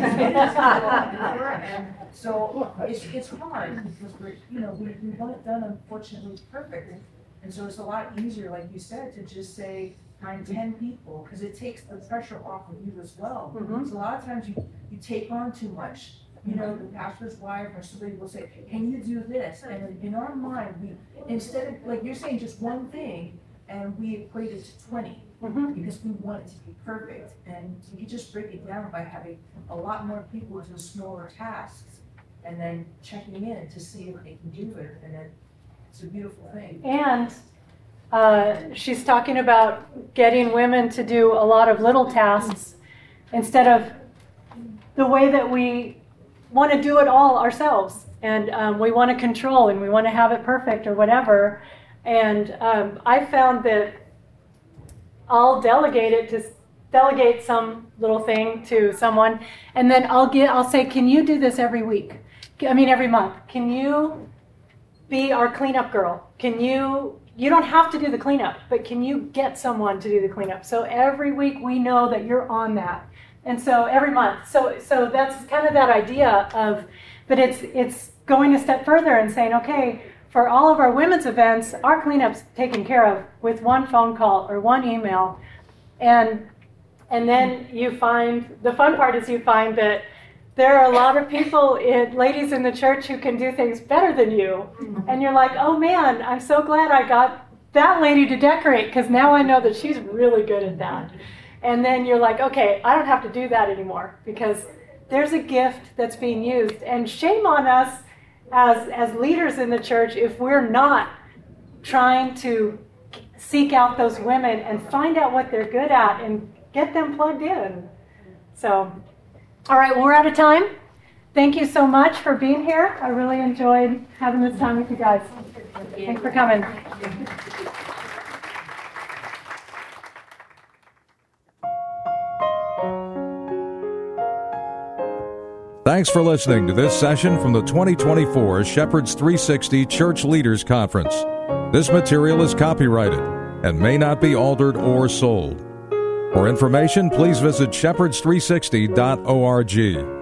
Speaker 7: And so it's it's hard because we're, you know, we, we want it done, unfortunately, perfect. And so it's a lot easier, like you said, to just say, find ten people, because it takes the pressure off of you as well.
Speaker 2: Mm-hmm.
Speaker 7: So a lot of times you, you take on too much. You know, the pastor's wife or somebody will say, can you do this? And in our mind, we, instead of, like you're saying, just one thing, and we equate it to twenty,
Speaker 2: Mm-hmm.
Speaker 7: because we want it to be perfect. And you can just break it down by having a lot more people do smaller tasks, and then checking in to see if they can do it, and then it's a beautiful thing.
Speaker 2: And uh, she's talking about getting women to do a lot of little tasks instead of the way that we want to do it all ourselves. And um, we want to control and we want to have it perfect or whatever. And um, I found that I'll delegate it to delegate some little thing to someone, and then I'll get I'll say, can you do this every week? I mean every month. Can you be our cleanup girl? Can you, you don't have to do the cleanup, but can you get someone to do the cleanup? So every week we know that you're on that. And so every month. So so that's kind of that idea of, but it's it's going a step further and saying, okay, for all of our women's events, our cleanup's taken care of with one phone call or one email. And and then you find, the fun part is you find that there are a lot of people, in, ladies in the church, who can do things better than you. And you're like, oh man, I'm so glad I got that lady to decorate, because now I know that she's really good at that. And then you're like, okay, I don't have to do that anymore, because there's a gift that's being used. And shame on us as, as leaders in the church if we're not trying to seek out those women and find out what they're good at and get them plugged in. So, all right, well, we're out of time. Thank you so much for being here. I really enjoyed having this time with you guys. Thanks for coming.
Speaker 1: Thanks for listening to this session from the twenty twenty-four Shepherds three sixty Church Leaders Conference. This material is copyrighted and may not be altered or sold. For information, please visit shepherds three sixty dot org.